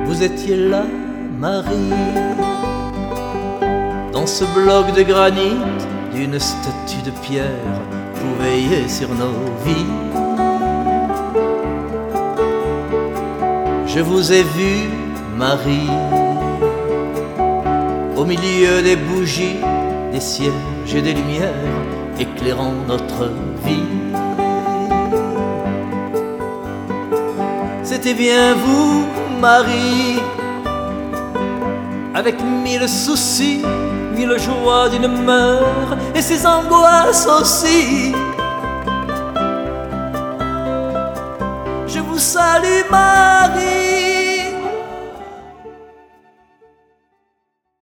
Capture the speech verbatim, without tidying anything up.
vous étiez là, Marie, dans ce bloc de granit d'une statue de pierre, pour veiller sur nos vies. Je vous ai vu, Marie, au milieu des bougies, des cierges et des lumières éclairant notre vie. C'était bien vous, Marie, avec mille soucis, mille joies d'une mort et ses angoisses aussi. Je vous salue, Marie.